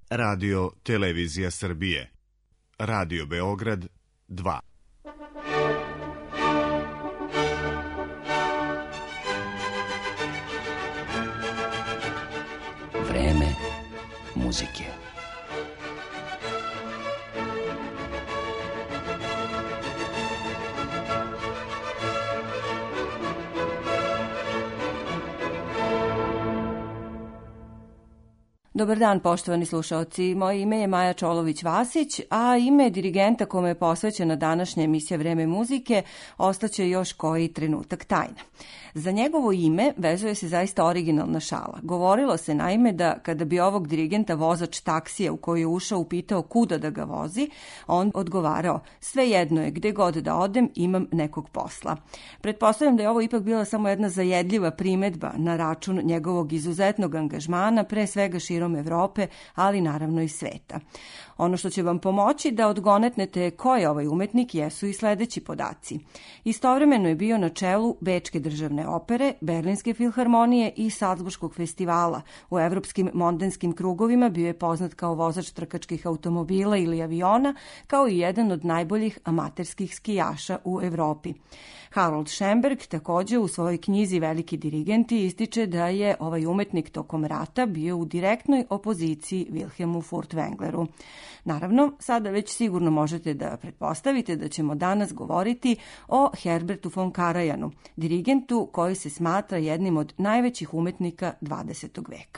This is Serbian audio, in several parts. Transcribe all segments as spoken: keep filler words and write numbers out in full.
Radio Televizija Srbije. Radio Beograd dva. Vreme muzike. Dobar dan, poštovani slušaoci. Moje ime je Maja Čolović-Vasić, a ime dirigenta kome je posvećena današnja emisija Vreme muzike ostaće još koji trenutak tajna. Za njegovo ime vezuje se zaista originalna šala. Govorilo se naime da kada bi ovog dirigenta vozač taksija u koji je ušao upitao kuda da ga vozi, on odgovarao: svejedno je, gde god da odem imam nekog posla. Pretpostavljam da je ovo ipak bila samo jedna zajedljiva primedba na račun njegovog izuzetnog angažmana, pre svega širom Evrope, ali naravno i sveta. Ono što će vam pomoći da odgonetnete ko je ovaj umetnik jesu i sledeći podaci. Istovremeno je bio na čelu Bečke državne opere, Berlinske filharmonije i Salzburškog festivala. U evropskim mondenskim krugovima bio je poznat kao vozač trkačkih automobila ili aviona, kao i jedan od najboljih amaterskih skijaša u Evropi. Harold Schemberg takođe u svojoj knjizi Veliki dirigenti ističe da je ovaj umetnik tokom rata bio u direktnoj opoziciji Wilhelmu Furtwängleru. Naravno, sada već sigurno možete da pretpostavite da ćemo danas govoriti o Herbertu von Karajanu, dirigentu koji se smatra jednim od najvećih umetnika dvadesetog veka.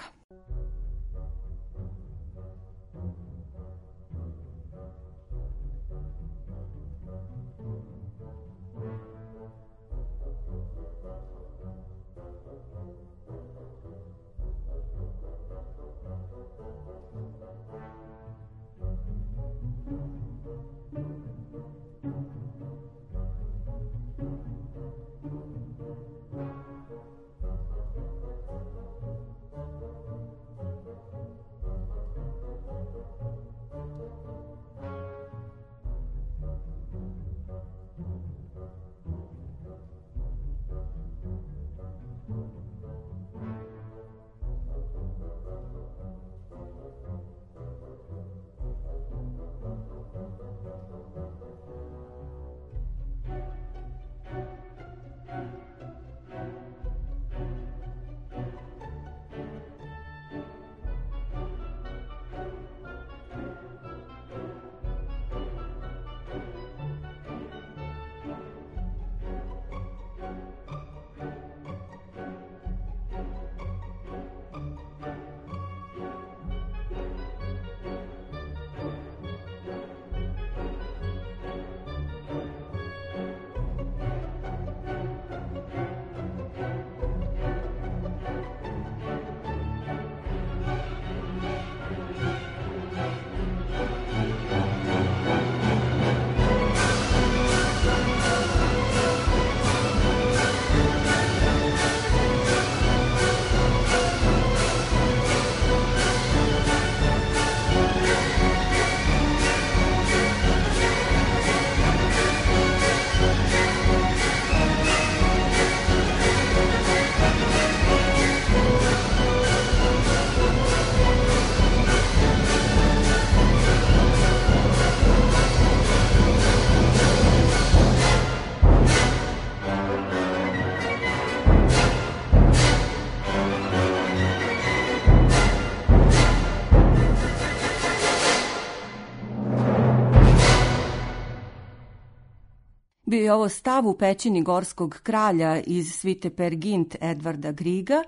Bio je ovo stav u pećini Gorskog kralja iz svite Per Gint Edvarda Griega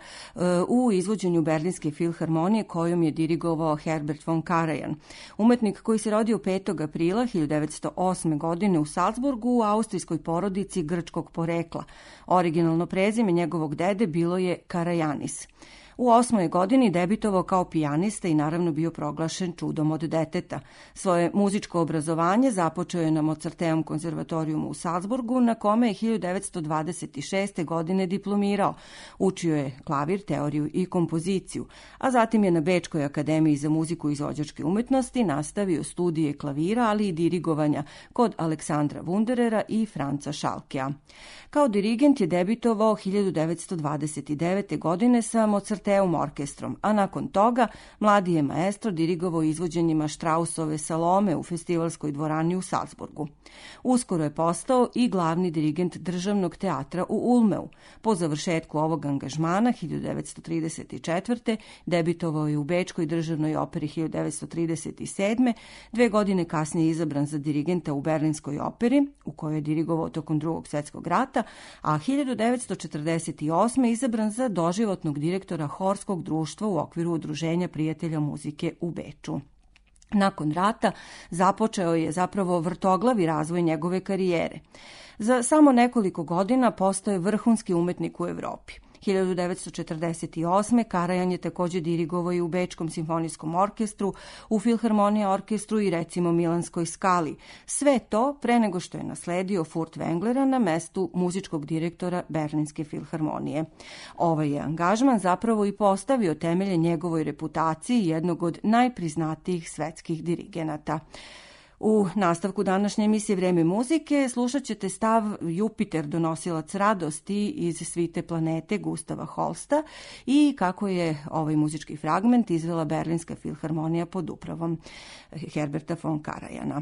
u izvođenju Berlinske filharmonije kojom je dirigovao Herbert von Karajan. Umetnik koji se rodio petog aprila hiljadu devetsto osme. godine u Salzburgu u austrijskoj porodici grčkog porekla. Originalno prezime njegovog dede bilo je Karajanis. U osmoj godini debitovao kao pijanista i naravno bio proglašen čudom od deteta. Svoje muzičko obrazovanje započeo je na Mozarteovom konzervatorijumu u Salzburgu, na kome je hiljadu devetsto dvadeset šeste. godine diplomirao. Učio je klavir, teoriju i kompoziciju, a zatim je na Bečkoj akademiji za muziku i izvođačke umetnosti nastavio studije klavira, ali i dirigovanja kod Aleksandra Wunderera i Franca Schalkea. Kao dirigent je debitovao hiljadu devetsto dvadeset devete. godine sa Mozarteom Orfesteum orkestrom, a nakon toga mladi je maestro dirigovao izvođenjima Straussove Salome u festivalskoj dvorani u Salzburgu. Uskoro je postao i glavni dirigent državnog teatra u Ulmeu. Po završetku ovog angažmana hiljadu devetsto trideset četvrte. debitovao je u Bečkoj državnoj operi hiljadu devetsto trideset sedme. Dve godine kasnije je izabran za dirigenta u Berlinskoj operi, u kojoj je dirigovao tokom Drugog svjetskog rata, a hiljadu devetsto četrdeset osme. izabran za doživotnog direktora Horskog društva u okviru Udruženja prijatelja muzike u Beču. Nakon rata započeo je zapravo vrtoglavi razvoj njegove karijere. Za samo nekoliko godina postao je vrhunski umetnik u Evropi. hiljadu devetsto četrdeset osme. Karajan je također dirigovao i u Bečkom simfonijskom orkestru, u Filharmonija orkestru i recimo Milanskoj Skali. Sve to pre nego što je nasledio Furtwänglera na mestu muzičkog direktora Berlinske filharmonije. Ovaj je angažman zapravo i postavio temelje njegovoj reputaciji jednog od najpriznatijih svetskih dirigenata. U nastavku današnje emisije Vreme muzike slušat ćete stav Jupiter, donosilac radosti iz svite planete Gustava Holsta i kako je ovaj muzički fragment izvela Berlinska filharmonija pod upravom Herberta von Karajana.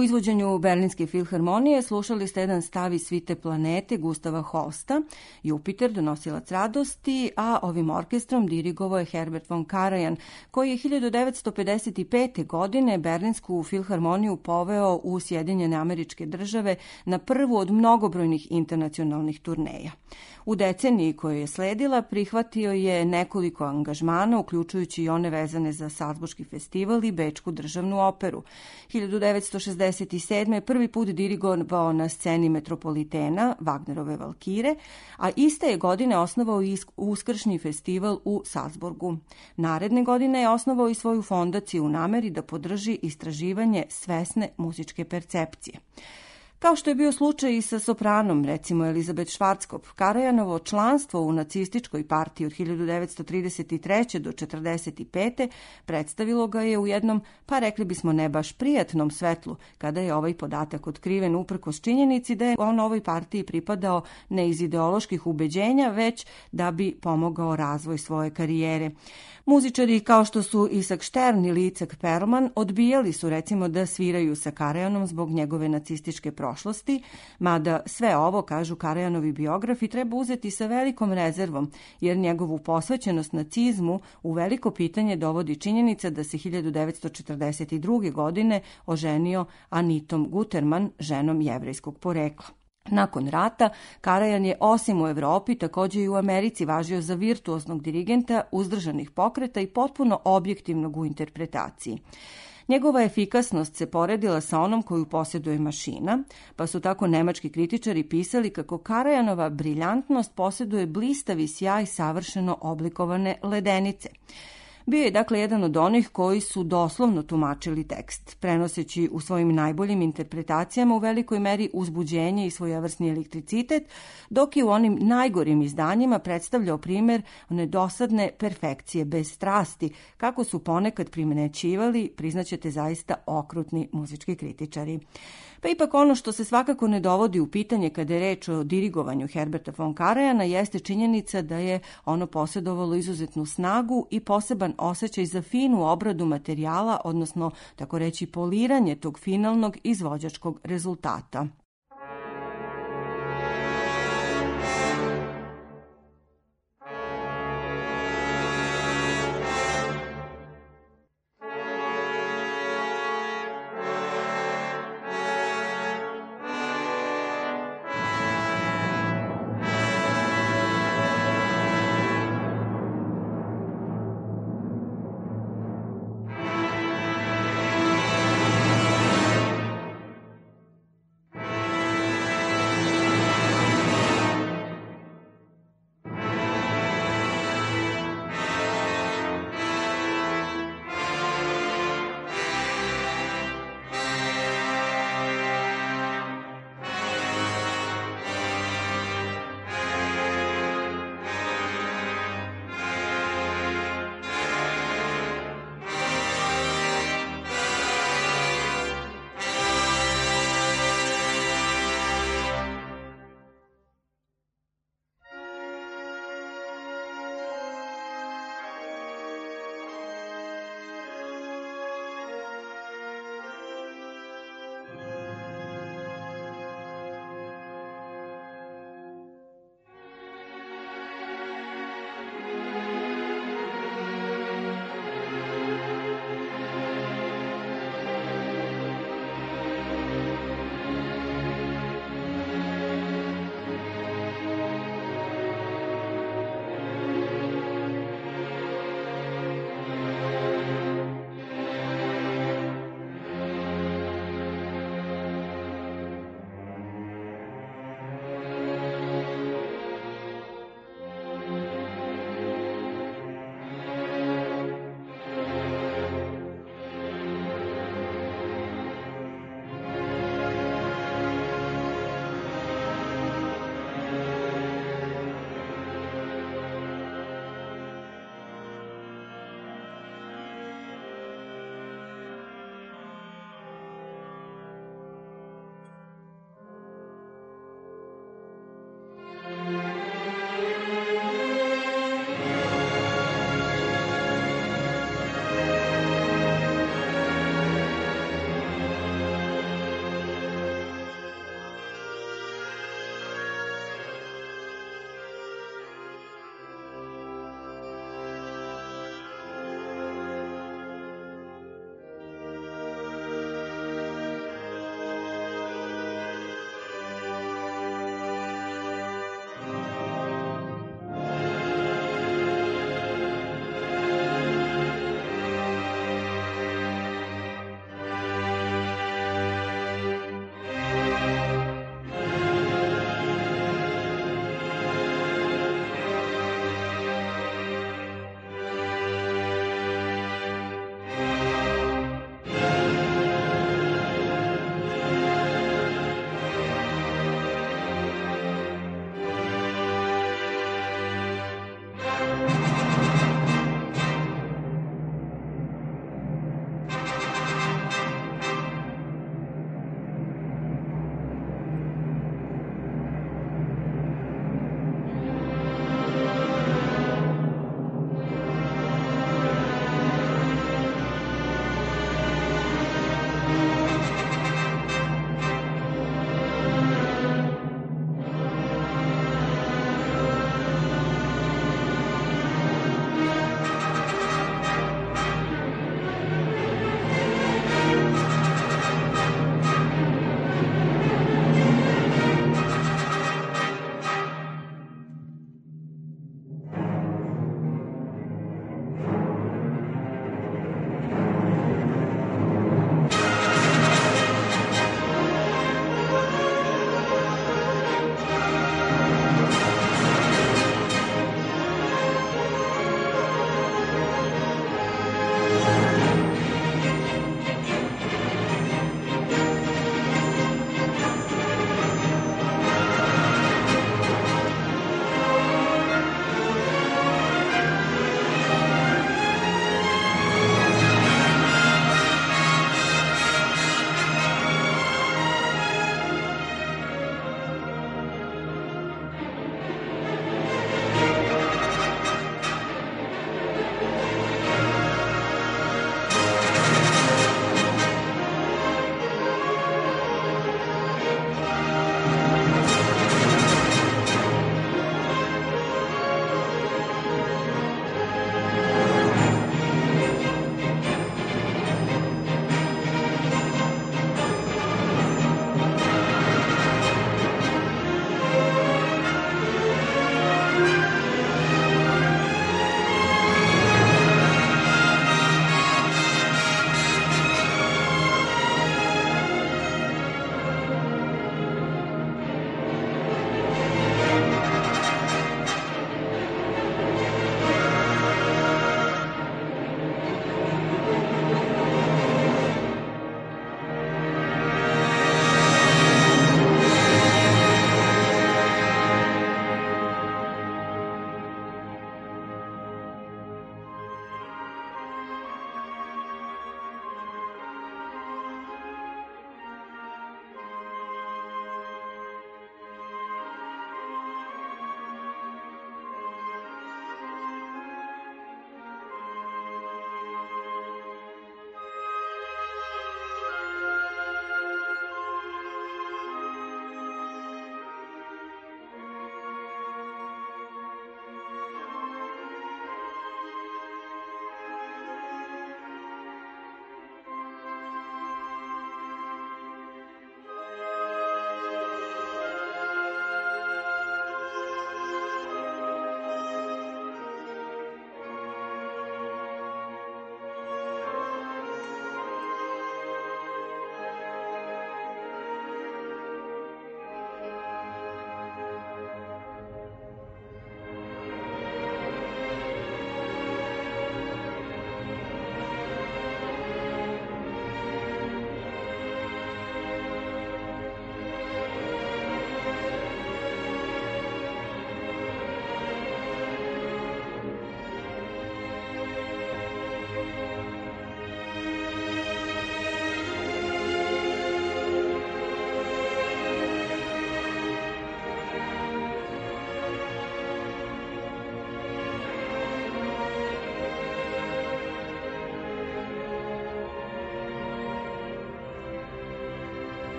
U izvođenju Berlinske filharmonije slušali ste jedan stav iz svite Planete Gustava Holsta, Jupiter, donosilac radosti, a ovim orkestrom dirigovao je Herbert von Karajan, koji je hiljadu devetsto pedeset pete. godine Berlinsku filharmoniju poveo u Sjedinjene Američke Države na prvu od mnogobrojnih internacionalnih turneja. U deceniji koju je sledila prihvatio je nekoliko angažmana, uključujući i one vezane za Salzburški festival i Bečku državnu operu. hiljadu devetsto šezdeset sedme. prvi put dirigovao na sceni Metropolitena, Wagnerove Valkire, a iste je godine osnovao i Uskršnji festival u Salzburgu. Naredne godine je osnovao i svoju fondaciju u nameri da podrži istraživanje svesne muzičke percepcije. Kao što je bio slučaj i sa sopranom, recimo Elizabeth Schwarzkopf, Karajanovo članstvo u nacističkoj partiji od hiljadu devetsto trideset treće. do četrdeset pete. predstavilo ga je u jednom, pa rekli bismo ne baš prijatnom svetlu, kada je ovaj podatak otkriven uprkos činjenici da je on ovoj partiji pripadao ne iz ideoloških ubeđenja, već da bi pomogao razvoj svoje karijere. Muzičari kao što su Isak Stern ili Icek Perlman odbijali su recimo da sviraju sa Karajanom zbog njegove nacističke prošlosti, mada sve ovo, kažu Karajanovi biografi, treba uzeti sa velikom rezervom, jer njegovu posvećenost nacizmu u veliko pitanje dovodi činjenica da se hiljadu devetsto četrdeset druge. godine oženio Anitom Guterman, ženom jevrejskog porekla. Nakon rata, Karajan je osim u Evropi također i u Americi važio za virtuoznog dirigenta uzdržanih pokreta i potpuno objektivnog u interpretaciji. Njegova efikasnost se poredila sa onom koju posjeduje mašina, pa su tako nemački kritičari pisali kako Karajanova briljantnost posjeduje blistavi sjaj savršeno oblikovane ledenice. Bio je dakle jedan od onih koji su doslovno tumačili tekst, prenoseći u svojim najboljim interpretacijama u velikoj meri uzbuđenje i svojevrsni elektricitet, dok je u onim najgorim izdanjima predstavljao primjer one dosadne perfekcije bez strasti, kako su ponekad primećivali, priznaćete, zaista okrutni muzički kritičari. Pa ipak ono što se svakako ne dovodi u pitanje kada je reč o dirigovanju Herberta von Karajana jeste činjenica da je ono posjedovalo izuzetnu snagu i poseban osjećaj za finu obradu materijala, odnosno tako reći poliranje tog finalnog izvođačkog rezultata.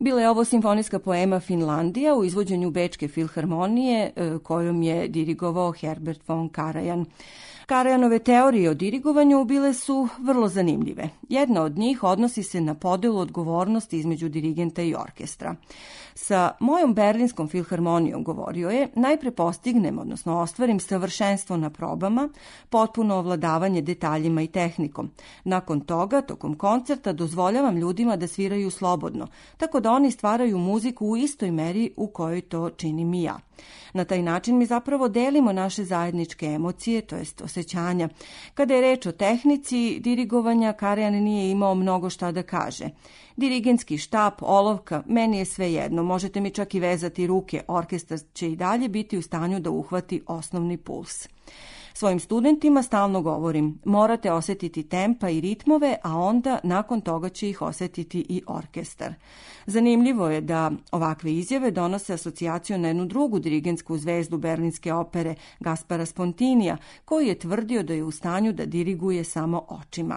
Bila je ovo simfonijska poema Finlandija u izvođenju Bečke filharmonije kojom je dirigovao Herbert von Karajan. Karajanove teorije o dirigovanju bile su vrlo zanimljive. Jedna od njih odnosi se na podelu odgovornosti između dirigenta i orkestra. Sa mojom Berlinskom filharmonijom, govorio je, najpre postignem, odnosno ostvarim savršenstvo na probama, potpuno ovladavanje detaljima i tehnikom. Nakon toga, tokom koncerta, dozvoljavam ljudima da sviraju slobodno, tako da oni stvaraju muziku u istoj meri u kojoj to činim i ja. Na taj način mi zapravo delimo naše zajedničke emocije, to jest osjećanja. Kada je reč o tehnici dirigovanja, Karajan nije imao mnogo šta da kaže. Dirigentski štap, olovka, meni je sve jedno, možete mi čak i vezati ruke, orkestar će i dalje biti u stanju da uhvati osnovni puls. Svojim studentima stalno govorim, morate osjetiti tempa i ritmove, a onda nakon toga će ih osjetiti i orkestar. Zanimljivo je da ovakve izjave donose asocijaciju na jednu drugu dirigentsku zvezdu berlinske opere, Gaspara Spontinija, koji je tvrdio da je u stanju da diriguje samo očima.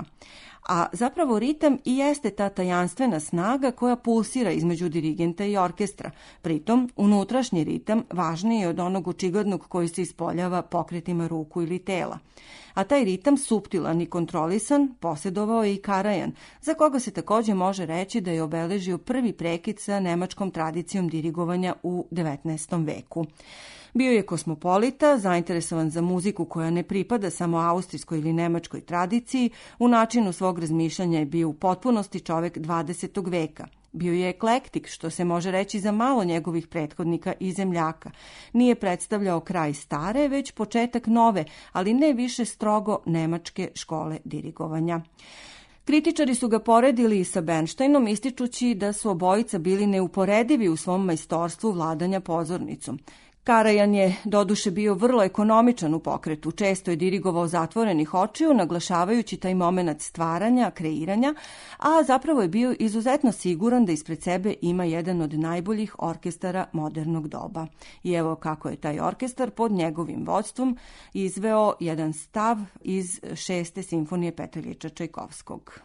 A zapravo ritam i jeste ta tajanstvena snaga koja pulsira između dirigenta i orkestra. Pritom, unutrašnji ritam važniji je od onog očiglednog koji se ispoljava pokretima ruku ili tela. A taj ritam, suptilan i kontrolisan, posjedovao je i Karajan, za koga se također može reći da je obeležio prvi prekid sa nemačkom tradicijom dirigovanja u devetnaestom veku. Bio je kosmopolita, zainteresovan za muziku koja ne pripada samo austrijskoj ili nemačkoj tradiciji, u načinu svog razmišljanja je bio u potpunosti čovek dvadesetog veka. Bio je eklektik, što se može reći za malo njegovih prethodnika i zemljaka. Nije predstavljao kraj stare, već početak nove, ali ne više strogo nemačke škole dirigovanja. Kritičari su ga poredili i sa Bernsteinom, ističući da su obojica bili neuporedivi u svom majstorstvu vladanja pozornicom. Karajan je doduše bio vrlo ekonomičan u pokretu, često je dirigovao zatvorenih očiju, naglašavajući taj moment stvaranja, kreiranja, a zapravo je bio izuzetno siguran da ispred sebe ima jedan od najboljih orkestara modernog doba. I evo kako je taj orkestar pod njegovim vodstvom izveo jedan stav iz šeste simfonije Petra Ilječa Čajkovskog.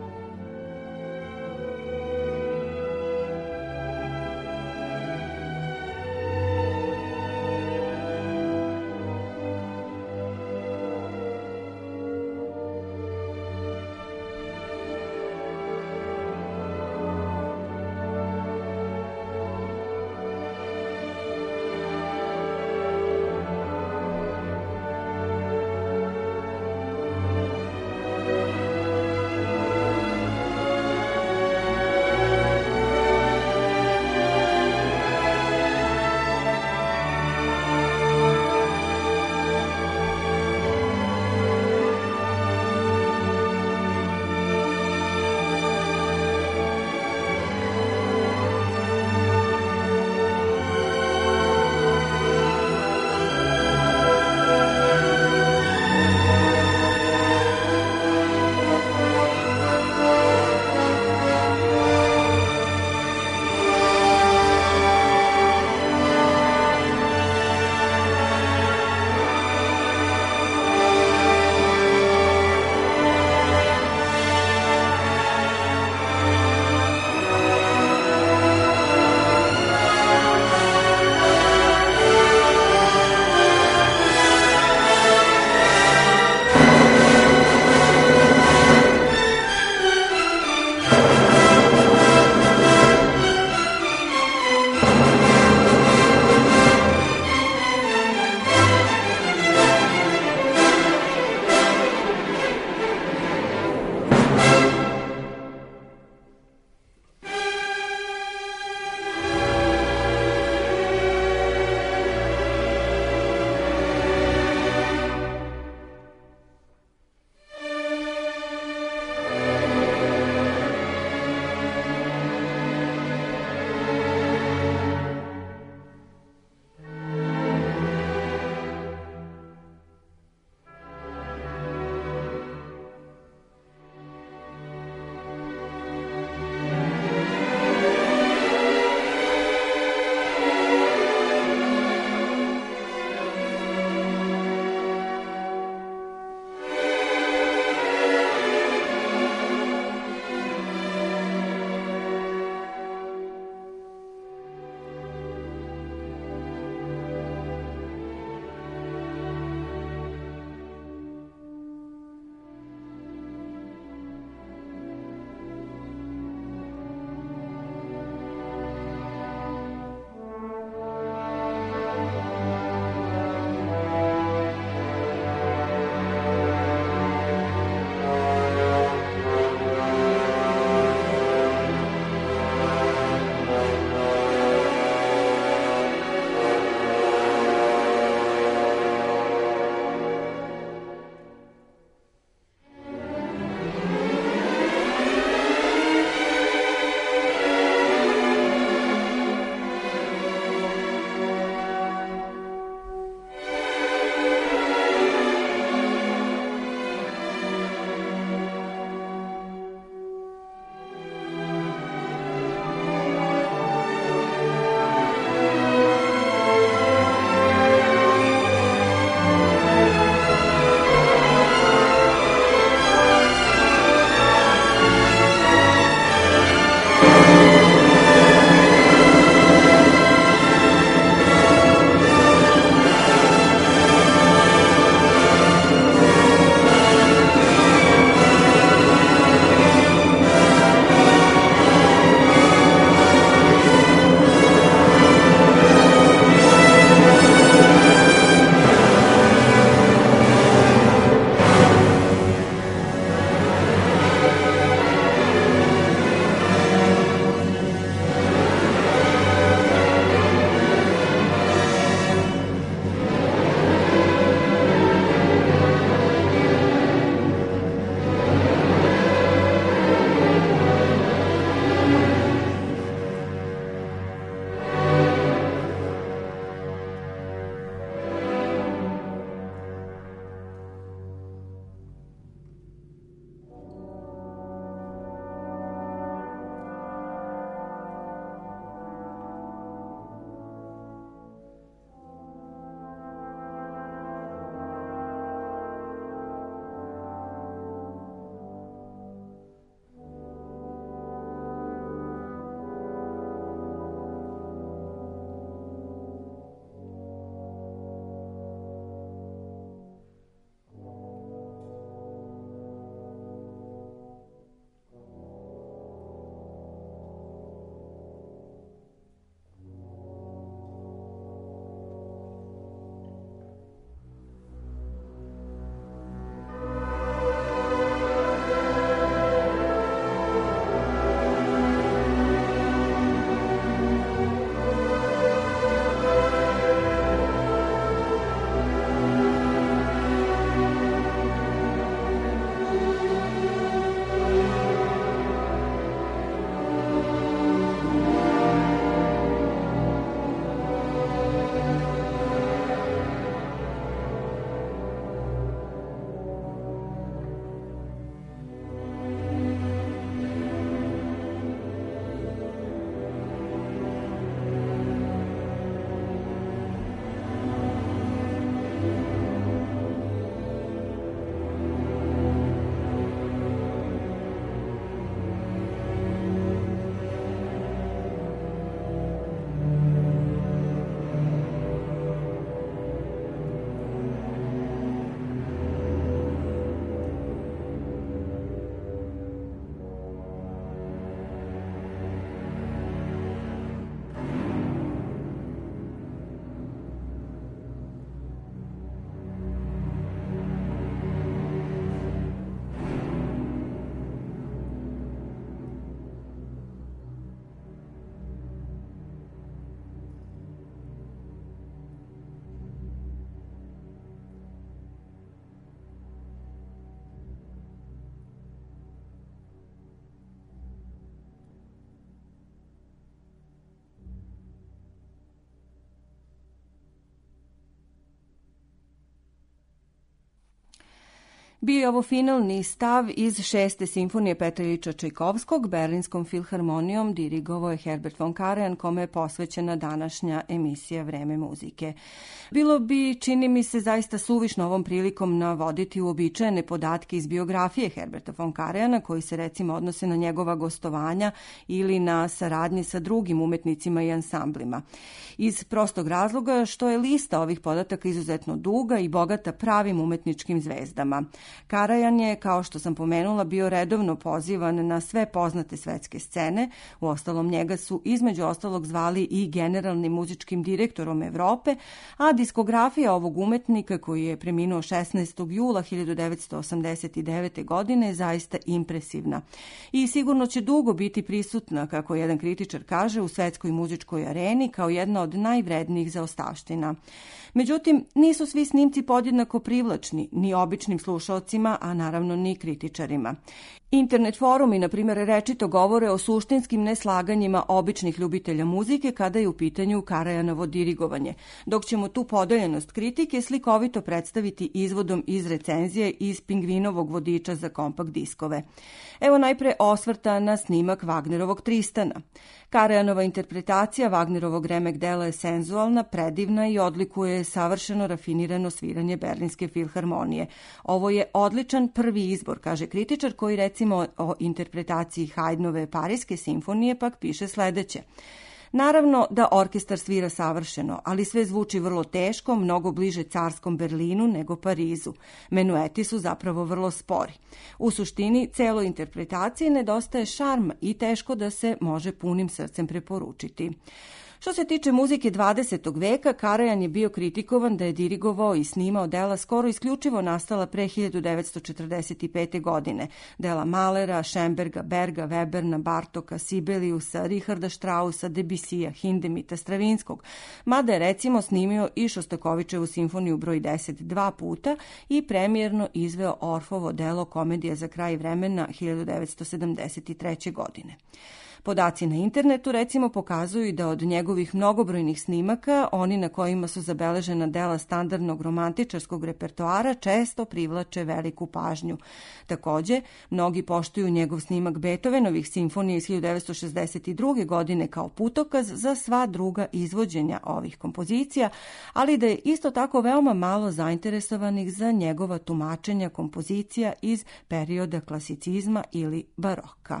Bio je ovo finalni stav iz šeste simfonije Petra Ilića Čajkovskog, Berlinskom filharmonijom dirigovao je Herbert von Karajan, kome je posvećena današnja emisija Vreme muzike. Bilo bi, čini mi se, zaista suvišno ovom prilikom navoditi uobičajene podatke iz biografije Herberta von Karajana, koji se recimo odnose na njegova gostovanja ili na saradnje sa drugim umetnicima i ansamblima. Iz prostog razloga što je lista ovih podataka izuzetno duga i bogata pravim umetničkim zvezdama. Karajan je, kao što sam pomenula, bio redovno pozivan na sve poznate svetske scene. Uostalom, njega su između ostalog zvali i generalnim muzičkim direktorom Evrope, a diskografija ovog umetnika, koji je preminuo šesnaestog jula hiljadu devetsto osamdeset devete. godine, je zaista impresivna. I sigurno će dugo biti prisutna, kako jedan kritičar kaže, u svetskoj muzičkoj areni kao jedna od najvrednijih zaostavština. Međutim, nisu svi snimci podjednako privlačni, ni običnim slušaocima, a naravno ni kritičarima. Internet forumi, na primjer, rečito govore o suštinskim neslaganjima običnih ljubitelja muzike kada je u pitanju Karajanovo dirigovanje, dok ćemo tu podeljenost kritike slikovito predstaviti izvodom iz recenzije iz Pingvinovog vodiča za kompakt diskove. Evo najpre osvrta na snimak Wagnerovog Tristana. Karajanova interpretacija Wagnerovog remek dela je senzualna, predivna i odlikuje savršeno rafinirano sviranje Berlinske filharmonije. Ovo je odličan prvi izbor, kaže kritičar, koji recimo o interpretaciji Haydnove Pariske simfonije pak piše sledeće. Naravno da orkestar svira savršeno, ali sve zvuči vrlo teško, mnogo bliže carskom Berlinu nego Parizu. Menueti su zapravo vrlo spori. U suštini, celoj interpretaciji nedostaje šarm i teško da se može punim srcem preporučiti. Što se tiče muzike dvadesetog veka, Karajan je bio kritikovan da je dirigovao i snimao dela skoro isključivo nastala pre hiljadu devetsto četrdeset pete. godine. Dela Mahlera, Schönberga, Berga, Weberna, Bartoka, Sibeliusa, Richarda Straussa, Debussija, Hindemita, Stravinskog, mada je recimo snimio i Šostakovićevu simfoniju broj deset dva puta i premijerno izveo Orfovo delo Komedija za kraj vremena hiljadu devetsto sedamdeset treće. godine. Podaci na internetu recimo pokazuju da od njegovih mnogobrojnih snimaka, oni na kojima su zabeležena dela standardnog romantičarskog repertoara često privlače veliku pažnju. Takođe, mnogi poštuju njegov snimak Beethovenovih simfonija iz hiljadu devetsto šezdeset druge. godine kao putokaz za sva druga izvođenja ovih kompozicija, ali da je isto tako veoma malo zainteresovanih za njegova tumačenja kompozicija iz perioda klasicizma ili baroka.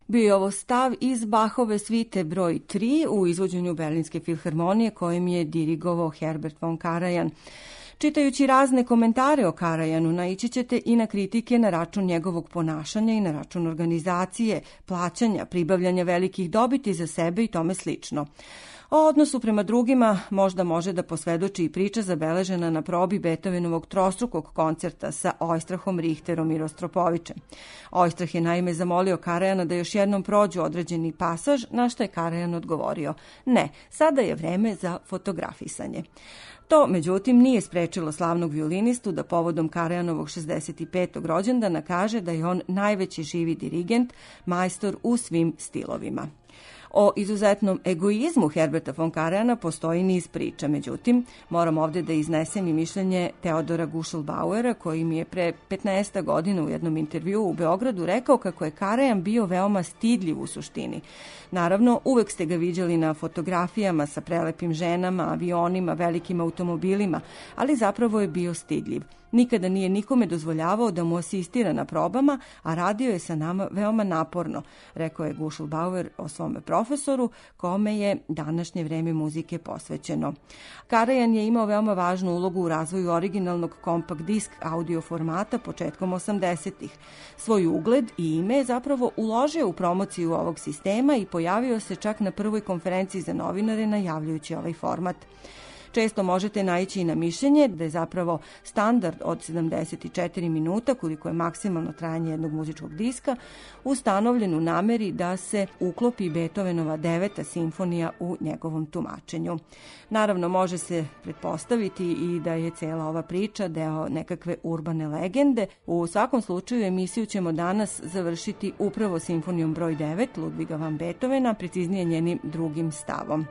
Bio je ovo stav iz Bachove svite broj tri u izvođenju Berlinske filharmonije kojim je dirigovao Herbert von Karajan. Čitajući razne komentare o Karajanu, naići ćete i na kritike na račun njegovog ponašanja i na račun organizacije, plaćanja, pribavljanja velikih dobiti za sebe i tome slično. O odnosu prema drugima možda može da posvedoči i priča zabeležena na probi Beethovenovog trostrukog koncerta sa Oistrahom, Richterom i Rostropovićem. Oistrah je naime zamolio Karajana da još jednom prođu određeni pasaž, na što je Karajan odgovorio: ne, sada je vreme za fotografisanje. To, međutim, nije sprečilo slavnog violinistu da povodom Karajanovog šezdeset petog rođendana kaže da je on najveći živi dirigent, majstor u svim stilovima. O izuzetnom egoizmu Herberta von Karajana postoji niz priča, međutim, moram ovdje da iznesem i mišljenje Teodora Guschelbauera, koji mi je pre petnaest godina u jednom intervjuu u Beogradu rekao kako je Karajan bio veoma stidljiv u suštini. Naravno, uvek ste ga viđali na fotografijama sa prelepim ženama, avionima, velikim automobilima, ali zapravo je bio stidljiv. Nikada nije nikome dozvoljavao da mu asistira na probama, a radio je sa nama veoma naporno, rekao je Guschelbauer o svome profesoru, kome je današnje vreme muzike posvećeno. Karajan je imao veoma važnu ulogu u razvoju originalnog kompakt disk audio formata početkom osamdesetih. Svoj ugled i ime je zapravo uložio u promociju ovog sistema i pojavio se čak na prvoj konferenciji za novinare najavljujući ovaj format. Često možete naići i na mišljenje da je zapravo standard od sedamdeset četiri minuta, koliko je maksimalno trajanje jednog muzičkog diska, ustanovljen u nameri da se uklopi Beethovenova deveta simfonija u njegovom tumačenju. Naravno, može se pretpostaviti i da je cela ova priča deo nekakve urbane legende. U svakom slučaju emisiju ćemo danas završiti upravo simfonijom broj devet Ludviga van Beethovena, preciznije njenim drugim stavom.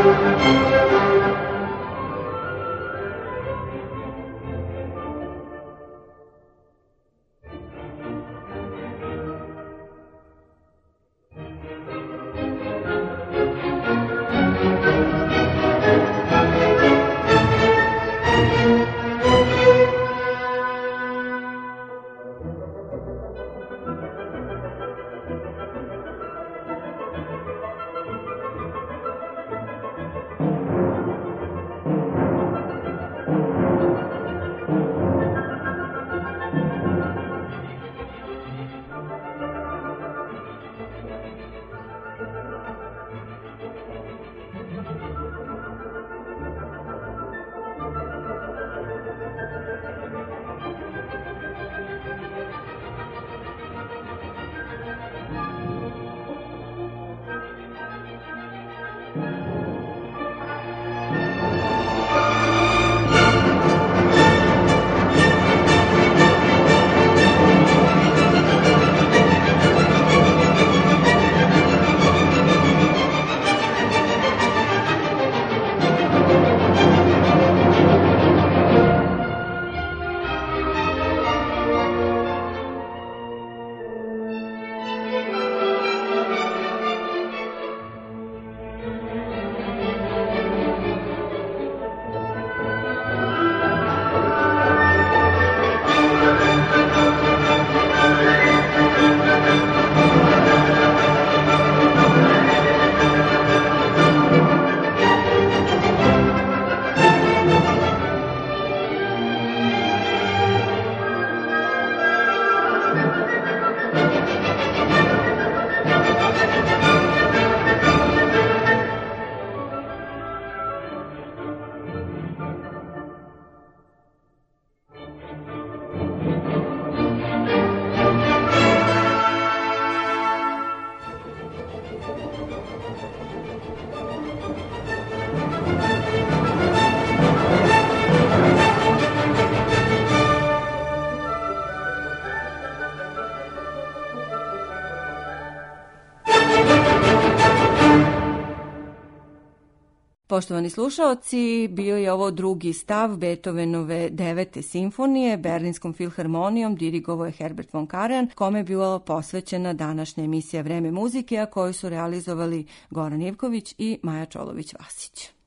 Poštovani slušaoci, bio je ovo drugi stav Beethovenove devete simfonije Berlinskom filharmonijom, dirigovao je Herbert von Karajan, kome je bila posvećena današnja emisija Vreme muzike, a koju su realizovali Goran Ivković i Maja Čolović-Vasić.